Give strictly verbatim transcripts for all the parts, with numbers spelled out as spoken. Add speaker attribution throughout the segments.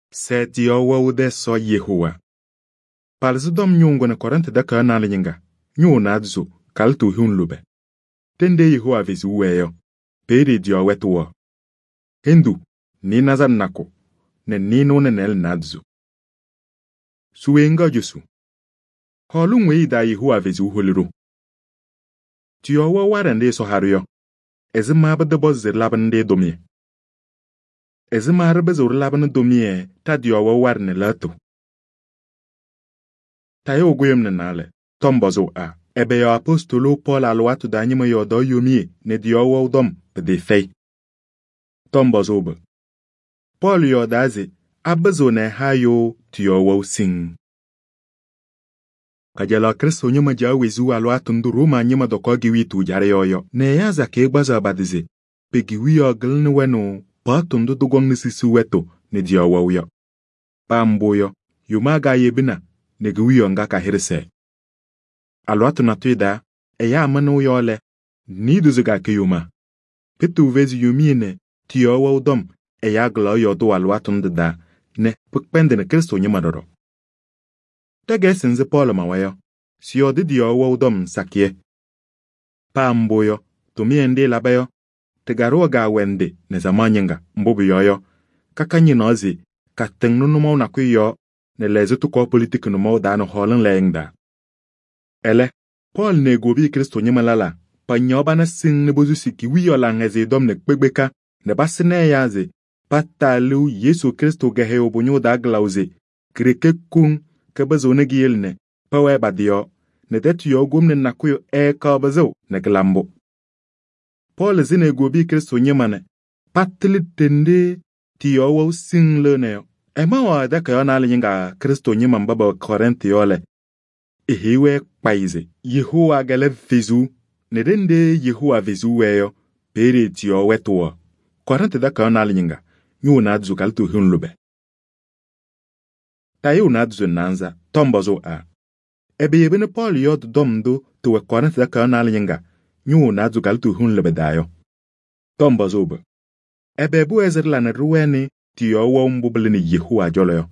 Speaker 1: Set yowo de so Yehowa. Palzudom nyungo na korante da ka na linga. Nyu na dzo kaltu hun lube. Tende Yehowa vezi uweyo. Peri dio wetuwa. Hindu ni nazan nako. Ne nino ne nel nadzo. Suwenga Jesu. Holu mwe da Yehowa vezi uholiru. Tiyowa warande so haruyo. Ezima bade bozir labande domye. Ezima harbe zur labane domye ta diyowa warne lato. Tayo goyem ne nale. Tombozo a. Ebe yo apostolo Paul alwatu da nyima yo do yomi ne diyowa udom bede fei. Tombozo be. Paul yo daze abezo ne hayo tiyowa using. Kajala Kristo nyima jawezu alwatu nduruma nyima dokogi witu jare yoyo. Ne yaza ke gbaza badize. Pegi wiyo gilni weno patu ndu dugong nisisi weto ne diyowa uyo. Pamboyo yumaga yebina ne gwiyo nga kahirse. Alwatu natuida eya amanu yole ni duzuga ke yuma. Pitu vezi yumine tiyowa udom eya glo yodo alwatu ndida ne pukpende ne Kristo nyima doro. Tage sinzi Paul mawayo, si yo didi yo wo udom sakye. Pa mboyo, tumi ende labayo, tegaro ga wende ne zamanyenga mbobu yoyo, kakanyi nozi, kateng nunumo na kuyo, ne lezu tuko politik numo da no holen leengda. Ele, Paul ne gobi Kristo nyima lala, pa nyoba na sing ne bozu siki wiyo langezi dom ne kbegbeka, ne basine yaze, pata lu Yesu Kristo gehe obunyo da glauze, kreke kung, kebezo ne gilne, pawe badio, ne detu yo gumne nakuyo e kabezo ne glambo. Paul zine gobi Kristo nyemane, patli tende ti yo wo sing le ne yo. Ema wa daka yo na linga Kristo nyeman baba Korinte yole. Ehiwe paize, Yehowa gale vizu, ne dende Yehowa vizu weyo, pere ti yo wetuwa. Korinte daka yo na linga, nyu na dzu kaltu hun lube. Tayo na dzu nanza, tombozo a. Ebe yebene Paul yod domdo tuwe Korinte da ka na linga, nyu na dzu kaltu hun lebe dayo. Tombozo be. Ebe bu ezerla na ruweni ti yo wo mbubele ni Yehowa jolo yo.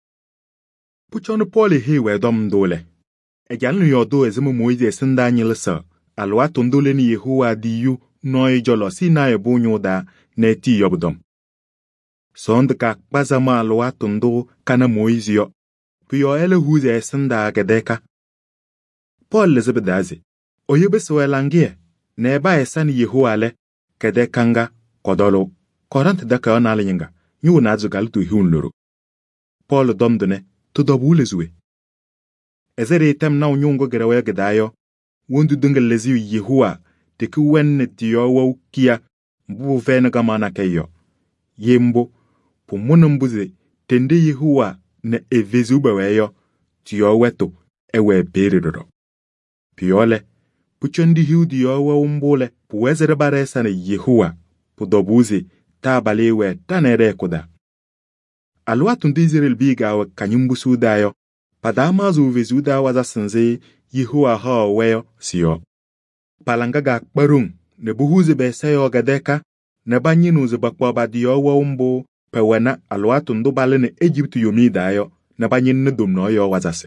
Speaker 1: Puchono Paul hewe domdo le. E jalnu yodo ezemu Moize sinda nyilisa, alwa tondole ni Yehowa diyu noi jolo si na ebu nyoda ne ti yobdom. Sonde ka kpazama alwa tondo kana Moize yo. Puyo ele huze esinda gedeka. Paul lezebedaze. Oyebe swelangie. Neba esani Yehowa le. Kedekanga kodolo. Korante daka ona alinga. Nyu na zugaltu hiun loro. Paul domdone. Tudobu lezwe. Ezere item na unyungo gerewe gedayo. Wundu dunga leziu Yehowa. Teku wenne tiyo wa ukia. Mbubu vene gamana keyo. Yembo. Pumuna mbuze. Tende Yehowa. Ne evezuba weyo, tiyo weto, ewe peridoro. Piole, puchondi hiu diyo we umbole, puwezere baresa ne Yehowa, pudobuzi, tabalewe tanere kuda. Alwatu ndi Israel biga we kanyumbusu dayo, padamazu uvezuda waza sanze, Yehowa hao weyo, siyo. Palangaga kbarung, ne buhuzi besayo gadeka, ne banyinuzi bakwa diyo we umbo, pewena alwatu ndo bale ne Egyptu yomi dayo, na banyin ne domno yo wazase.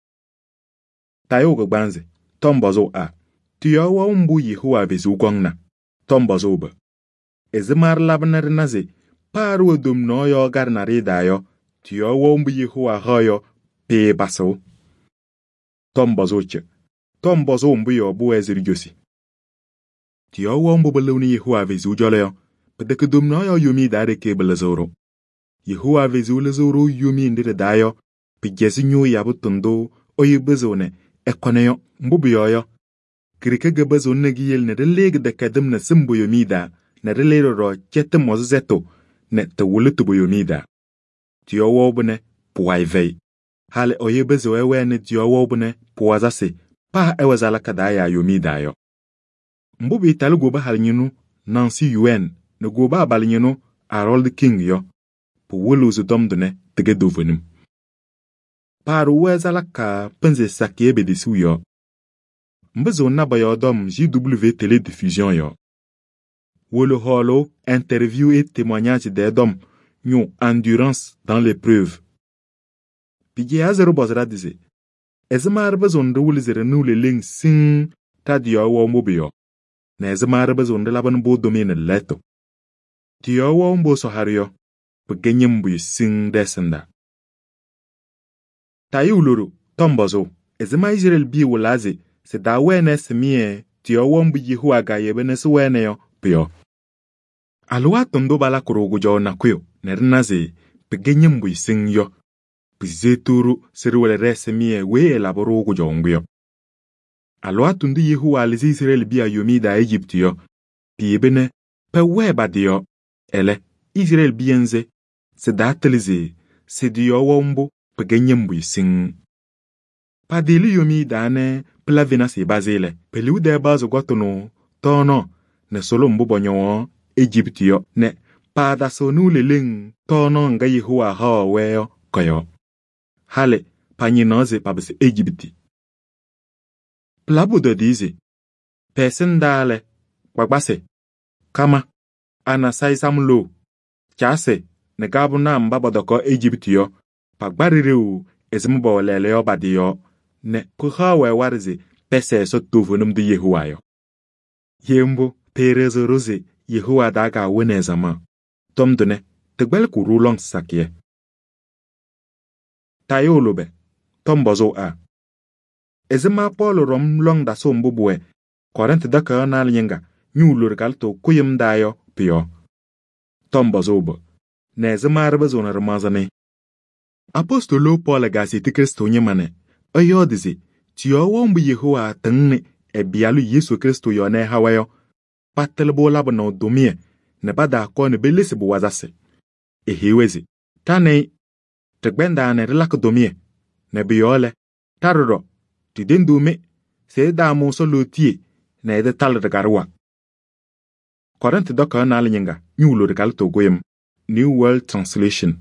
Speaker 1: Tayo gbanze, tombozo a. Tiyo wa umbu Yehowa vezi ugongna. Tombozo be. Ezimar labner naze, paru domno yo garnari dayo, tiyo wa umbu Yehowa hoyo, pe baso. Tombozo che. Tombozo umbu yo bu eziri josi. Tiyo wa umbu beluni Yehowa vezi ujole yo. Pedeke domno yo yomi dare ke belezoro. Yehowa vezi ulezoro yomi ndire dayo, pijesi nyo yabu tondo, oye bezone, ekwane yo, mbubu yoyo. Kirike ge bezone negi yel ne de leg de kadem ne simbo yomi da, ne de lero ro chete mozeto, ne te wule tubo yomi da. Tiyo wobune, puwai vei. Hale oye bezo ewe ne tiyo wobune, puwazase, pa ewezala kadaya yomi dayo. Mbubu italu goba halnyinu, Nancy Yuen, ne goba abalinyinu, Harold King yo, pu wulu zu domdune tege dovenim. Paru wezala ka penze sakye bedisi yo. Mbezo naba yo dom J W Télédiffusion yo. Wulu holo, interview et témoignage de dom, nyu endurance dans l'épreuve. Pigi azero bozra dize. Ezemar bazonde wulizere nule ling sing ta diyo wa mbobyo. Na ezemar bazonde laban bo domine leto. Diyo wa mbo sohario. Pegenye mbu sing desenda. Ta yuluru tombozo. Ezema Israel bi wulazi. Se da wene semie diyo wa mbu yihuwa ga yebene se wene yo pyo. Alwa tondo bala kurogu jo na kuyo. Nernazi. Pegenye mbu sing yo. Pizeturu sirwele resemie we elaboro go jongyo. Alwa tundu Yehu alizi Israel biya yomi da Egypt yo. Pibene pe weba dio. Ele Israel biyenze se datelize se dio wombo pe genyembu sing. Padili yomi da ne plavina se bazele. Peliu de bazo gotono tono ne solo mbo nyo Egypt yo ne pada sonu leleng tono nga Yehu a ha weyo koyo. Hale, panyi noze pabese Egypti. Plabu do dizi. Pesen dale, wagbase. Kama, anasai samlo. Chase, negabu na mbabodoko Egypti yo. Pagbaririu, ezimbo lele yo badi yo. Ne kuhawe warizi, pese so tuvunum di Yehuwa yo. Yembo, perezo rozi, Yehuwa daga wene zama. Tom dune, tegbel kuru long sakye. Tayolobe, tombozo a. Ezema Paul rom long da so mbubwe. Korent da ka na linga, nyulur galto kuyim dayo pio. Tombozo bo. Ne ezema arbezo na ramazane. Apostolo Paul gasi ti Kristo nyemane. Ayo dizi, tiyo wombu Yehuwa tengne e bialu Yesu Kristo yo ne hawayo. Patelbo labo no domie, ne bada ko ne belisi bu wazase. E hiwezi, tane Tegbenda ne relak domie. Ne biole. Tarro. Ti dendume. Se da mo solo tie. Ne de tal de garwa. Korent doka na linga. Nyulo de galto goyem. New World Translation.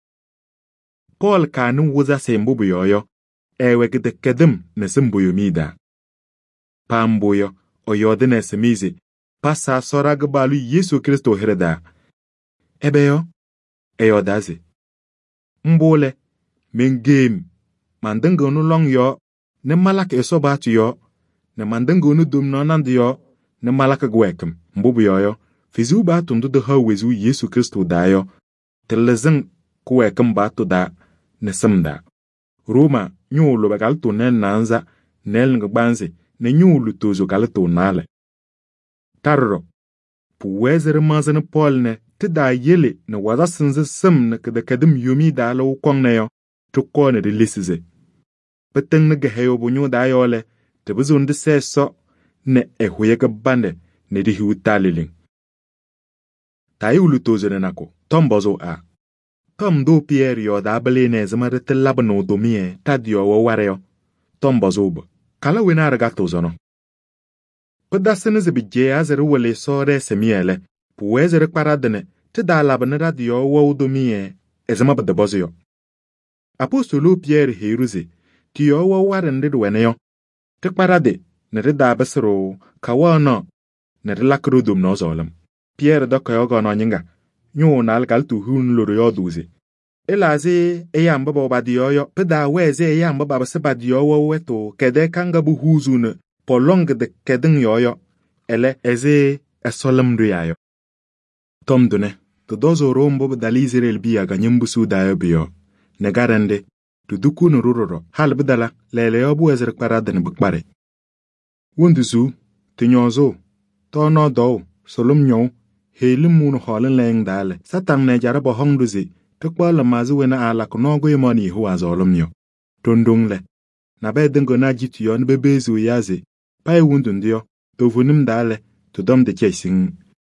Speaker 1: Paul ka nu wuza se mbubu yoyo. Ewe gede kedem ne semboyo mida. Pa mboyo. Oyo de ne semizi. Pasa sora gbalu Yesu Kristo hereda. Ebeyo. Eyo dazi. Mbole, mengem, mandengo no long yo, ne malak eso batu yo, ne mandengo no dum no nand yo, ne malak gwekem, mbubu yo yo, fizu batu ndu de ha wezu Yesu Kristo da yo, telezeng kwekem batu da, ne semda. Roma, nyulu begalto ne nanza, nel ngbanze, ne nyulu tozo galto nale. Tarro, puwezere mazene Paul ne, ti da yele ne waza sinze sim ne kede kedem yomi da la ukong ne yo, tu kone de lisize. Peteng ne geheyo bunyo da yole, te bezon de se so, ne e huyeke bande, ne di hiu taliling. Ta yi ulu toze ne nako, tombozo a. Tom do Pierre yo da bele ne zema de te labano domie, ta diyo wa ware yo, tombozo ba. Kala wena arga tozo no. Peda sinize bi je azere wale so re semiele, puwezere kwaradene, te da labane radio wa udomie, ezema bade bozo yo. Apostolo Pierre heruze, ti yo wa warende duwene yo. Te kwarade, nere da besero, kawa no, nere lakro dum no zolem. Pierre doka yo gono nyinga, nyo na algal tu hun loro yo duze. Elaze, eya mbaba obadi yo yo, peda weze eya mbaba basebadi yo wa weto, kede kanga bu huzune, polong de kedeng yo yo, ele eze esolem riayo. Tom dune, to dozo rombo dali Israel biya ga nyembusu dayo biyo. Negarende, to duku no ruroro, hal bidala, lele yobu ezer kparade ne bukbare. Wunduzu, tinyozo, to no do, solom nyo, helim munu holen leng dale, satang ne jarabo hongduzi, tukwa la mazu wena ala kunogo yemoni huwa zolom nyo. Tondung le, na be dengo na jitu yon bebezu yaze, pae wundundio, to vunim dale, to dom de chasing.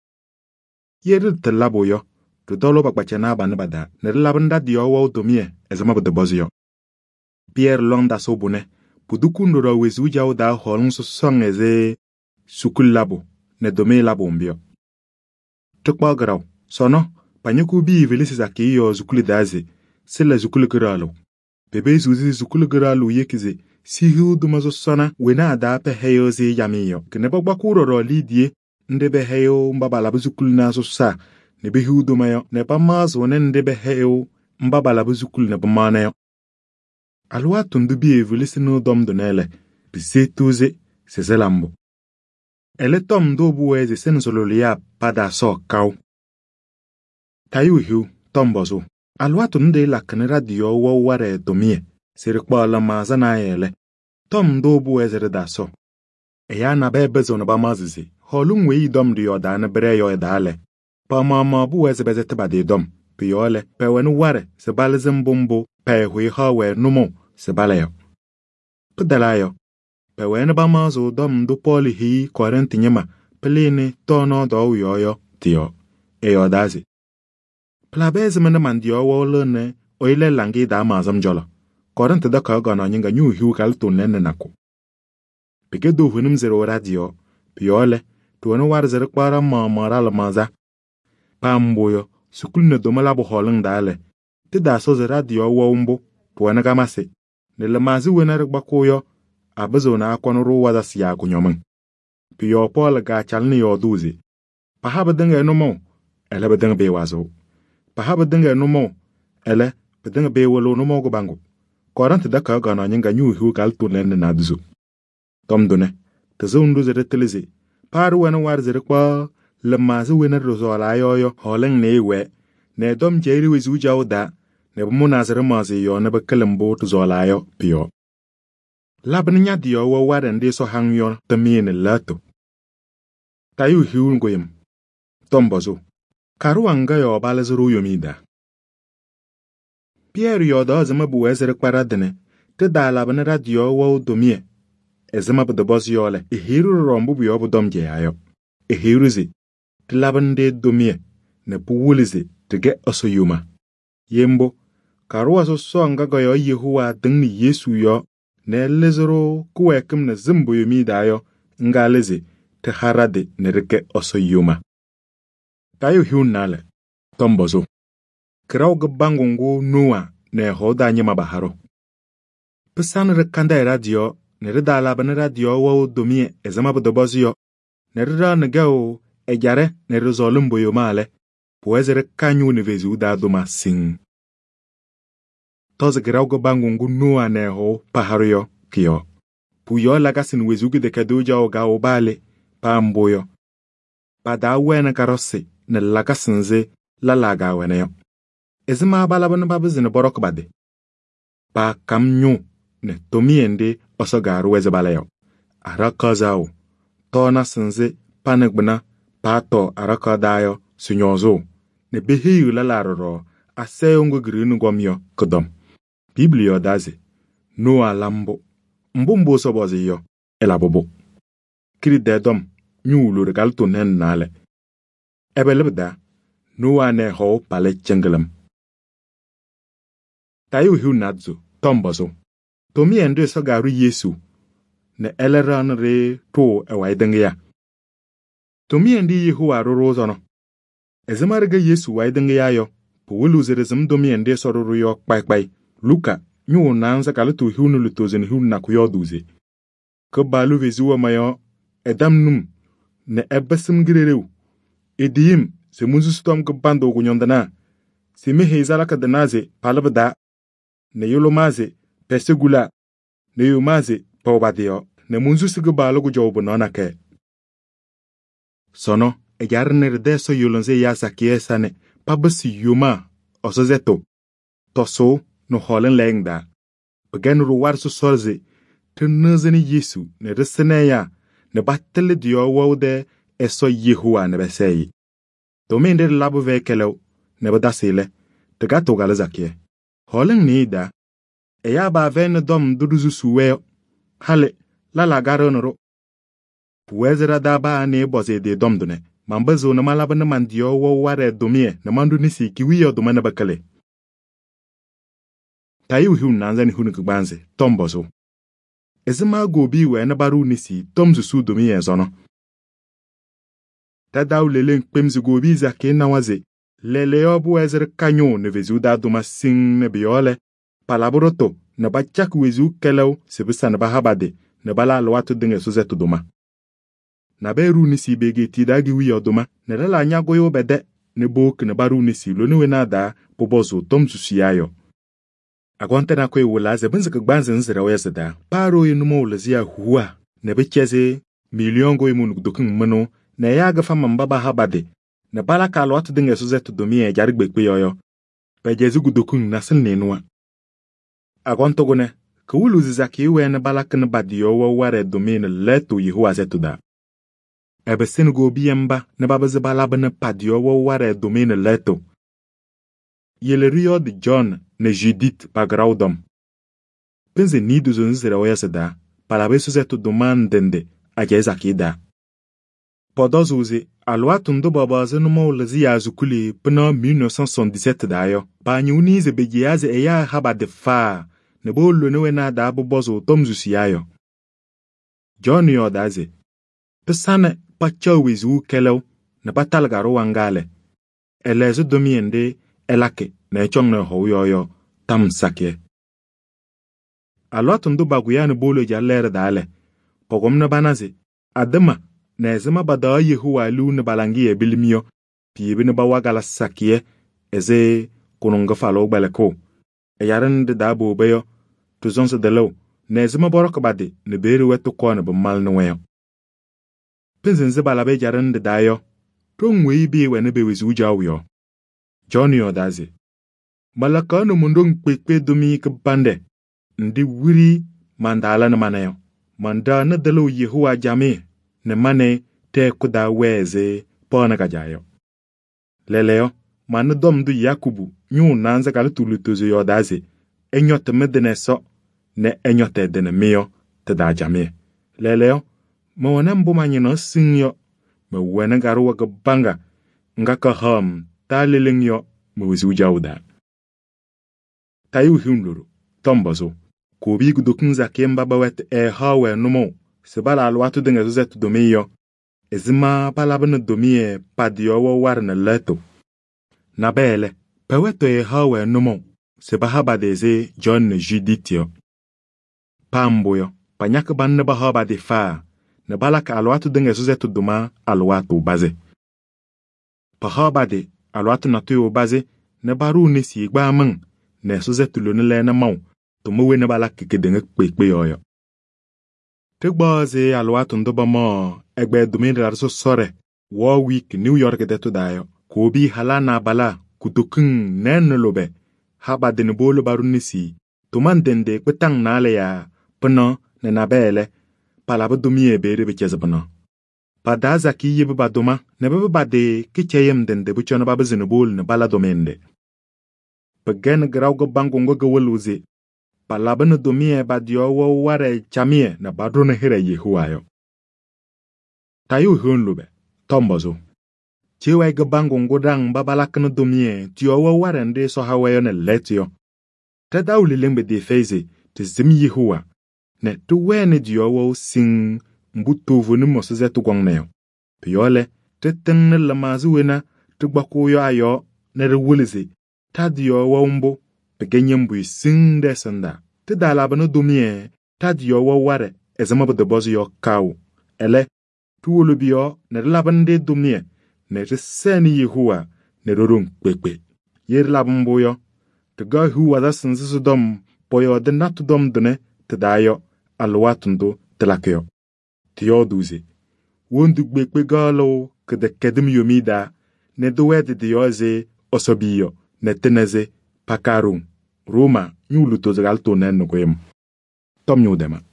Speaker 1: Yeri te labo yo, to dolo bakbache na ba nebada, ne labanda diyo wa udomie, ezema bade bozi yo. Pierre londa sobune, puduku ndoro wezu jao da holun so song eze sukul labo, ne dome labo mbio. Tukpa graw, sono, panyuku bi velisi zaki yo zukuli daze, sila zukuli gralo. Bebe zuzi zukuli gralo yekize, si hiu dumazo sona, wena adape heyo ze yami yo. Kene bakbakuro ro lidie, ndebe heyo mbabala zukuli na so sa, ne be huduma yo ne pa mazo ne nde be heu mbabala buzukul ne bamana yo alwa tundu bi evulisi no dom donele bi setuze sezelambo ele tom do buweze senzololia pada so kaw tayu hiu tombozo alwa tunde la kanera dio wo ware domie sirikpala mazana ele tom do buweze da so eya na be bezo no ba mazizi holun we dom dio da na bere yo edale pa mama buweze bezete ba de dom piole pe wen ware se balzem bombo pe hui ha we numo se balayo pedalayo pe wen ba mazo dom do poli hi quarante nyama pelene tono do yoyo tio eyo dazi plabez mena mandio wo lene oile langi da mazam jolo quarante da ka gona nyinga nyu hiu kal tunene nako peke do hunum zero radio piole to no war zero kwara ma maral maza pamboyo sukul ne domala bo holang dale te da so zero radio wo mbo to na gamase ne le mazi wena rek bakoyo abazo na akwon ruwa da siya kunyoman piyo pol ga chalni yo duzi pa haba denga no mo ele ba denga be wazo pa haba denga no mo ele ba denga be wolo no mo go bango quarante da ka ga na nyanga nyu hu kal tunen na duzu tom done te zondu zere telezi paru wana war zere kwa le mazi wena rozo la yoyo holen ne we ne dom jeri wezu jawda ne bu munazere mazi yo ne ba kalambo to zolayo piyo labni nya dio wo waren de so hangyo te mine lato tayu hiun goyim tombozo karuanga yo balazuru yomida Pierre yo da zama bu wezere kwaradene te da labni radio wo domie ezama bu de boziole e hiru rombu bu yo bu domje ayo e hiruzi te labande domie ne puwulizi te ge osoyuma yembo karuwa so songa go yo yehuwa dingni yesu yo ne lezoro kuwekim na zimbo yomi dayo nga lezi te harade ne rike osoyuma tayo hiun nale tombozo kraw gbangungu nuwa ne hoda nyima baharo pesan rekanda radio ne rida laban radio wo domie ezama bodobozio ne rida ne gao ejare ne rezolumbo yomale poezere kanyu ne vezu da doma sing toz graw bangungu nuwa ne ho pahario kio puyo lagasin wezugi de kadoja o ga obale pamboyo pada wena karosse ne lagasinze la laga weneyo ezima balabon babuzine borok bade pa kamnyu ne tomiende osogaru wezebalayo arakazao tona sinze panegbna pato arakadayo sunyozo ne behiyu la laroro aseyongo grinu gomyo kodom Biblio dazi Noa lambo mbumbo sobozi yo elabobo kiri dedom nyulu regal to nen nale ebelebda Noa ne ho pale chengelam tayu hu nadzo tombozo tomi ende so garu yesu ne eleran re to e waidengya tomi endi yehu aroro zono ezemarga yesu waidengya yo powulu zerezum domi ende sororo yo kpai kpai Luka nyu nanza kalatu hiunu lutozen hiunu na kuyoduze ko balu vezuwa mayo edamnum ne ebesim girerew ediyim se munzu stom ko bando gunyondana se mehezala ka danaze palabda ne yolomaze pesegula ne yomaze pawbadio ne munzu sigo balu gu jobu nona ke sono e yarner deso yolonze ya sakiesa ne pabasi yuma osozeto toso no holen lengda begen ruwar su sorze tunuzeni yesu ne reseneya ne battele dio wode eso yehuwa ne besei domender labo vekelo ne badasile te gato galazakie holen nida e ya ba ven dom duduzu suwe hale la la garonoro puezera daba ne boze de dom dune mambazo na malaba ne mandio wo ware domie ne mandu nisi kiwiyo domana bakale tayu hiu nanzani hunu kugbanze tombozo ezima gobi we na baru nisi tomzu su domi ezono tadaw lele pemzu gobi za ke nawaze lele obu ezer kanyo ne vezu da duma sing ne biole palaboroto ne bachak wezu kelew sebisa ne bahabade ne bala lwatu dinge suze tuduma na beru nisi bege tidagi wi oduma ne la nyago yo bede ne bok ne baru ne silo ne wena da pobozo tom susiayo. Agonte na kwe wula ze benze kagbanze nzira wese da. Paro ye numo wula zia huwa ne becheze miliongo ye munu kudokin mano na ya gafa mambaba habade ne bala ka alwatu dinge suze tu domie jarigbe kwe yoyo. Pejezi kudokin nasil nenua. Agonto gone kawulu zizaki iwe ne bala kene badiyo wa ware domine letu yehuwa zetu da. Ebe senugo biyemba ne babaze bala bene padiyo wa ware domine letu. Yele rio de John ne Judith bagraudom. Penze nidu zo nzira wese da, palabe suzetu domandende ajeza kida. Podozo uze, alwatu ndo babaze numo ulezi ya zukuli pena mille neuf cent soixante-dix-sept da yo. Pa nyuni ze bejiaze eya haba de fa, ne bolo newe na da abubozo tomzusi ya yo. John yo daze. Pesane pa chawizi u keleo, ne batalgaro wangale. Elezo domiende, elake na echong na ho yoyo tam sakye. Alwatu ndo baguyani bolo ja lere dale. Pogom na banaze. Adema na ezema bada yehuwa lu ne balangi e bilimio. Piebe ne bawagala sakye. Eze kununga falo baleko. E yaren de dabo beyo. Tuzonse de lo. Na ezema borok bade ne beri wetu kwa ne bumal nweyo. Penzenze balabe jaren de dayo. Tongwe ibi we ne bewezi uja uyo. Johnny odaze. Malaka no mundong kwekwe domi kebande. Ndi wiri mandala na manayo. Manda na dalo yehuwa jame. Ne mane te kuda weze pona kajayo. Leleo, manu dom du Yakubu. Nyu nanza kalutulu tuzo yodaze. Enyote medene so. Ne enyote dene meo. Te da jame. Leleo, mawana mbuma nyino singyo. Mawene garuwa kebanga. Ngaka ham. Ta leleng yo mwezi ujauda. Tayu hiunluru, tombozo. Kobi gudokunza kemba bawet e hawe numo. Sebala alwatu dinge zuzetu domiyo. Ezima palabene domie padiyo wa warne leto. Nabele, peweto e hawe numo. Sebahaba deze John ne Judithio. Pamboyo, panyaka banne bahaba de fa. Nebalaka alwatu dinge zuzetu doma alwatu baze. Pahaba de alwatu natuyo baze, ne baru ne si igba amang, ne suze tulo ne le na mau, to mwe ne bala kike denge kpekpe yoyo. Tegbaze alwatu ndoba mo, egbe domine larso sore, Warwick, New York detu dayo, kobi hala na bala, kutokung nene lobe, haba dene bolo baru ne si, to man dende kwetang nale ya, pena, ne nabele, palaba domi ebere becheze pena. Padaza ki yebe badoma, ne bebe bade kicheyem dende buchona babe zinebol ne bala domende. Pegen graugo bangongo gewoluze, palaba ne domie badio wo ware chamie na badro ne hire yehuwayo. Tayu hunlube, tombozo. Chiwe ge bangongo dang babalak ne domie, tiyo wo ware nde so hawayo ne letio. Te dauli lembe de feze, te zimi yehuwa, ne tuwe ne diyo wo sing, mbutovu ni moseze tu gwangneo. Piyole, te tenne la mazuwena, te gbakuyo ayo, ne rewulize, ta diyo wa umbo, pegenye mbu sing de sanda. Te dalaba no domie, ta diyo wa ware, ezema de bozo yo kawu. Ele, tuwolu biyo, ne labande domie, ne te seni yehuwa, ne rorung kwekwe. Yer labambo yo, te ga huwa da senzisu dom, poyo de natu dom dune, te dayo, alwatundo, te lakyo. Theoduze. Wondu gbekpe galo kede kedem yomida ne doede dioze osobio ne teneze pakarung Roma nyulu tozagal to nen nogoyem. Tom nyudema.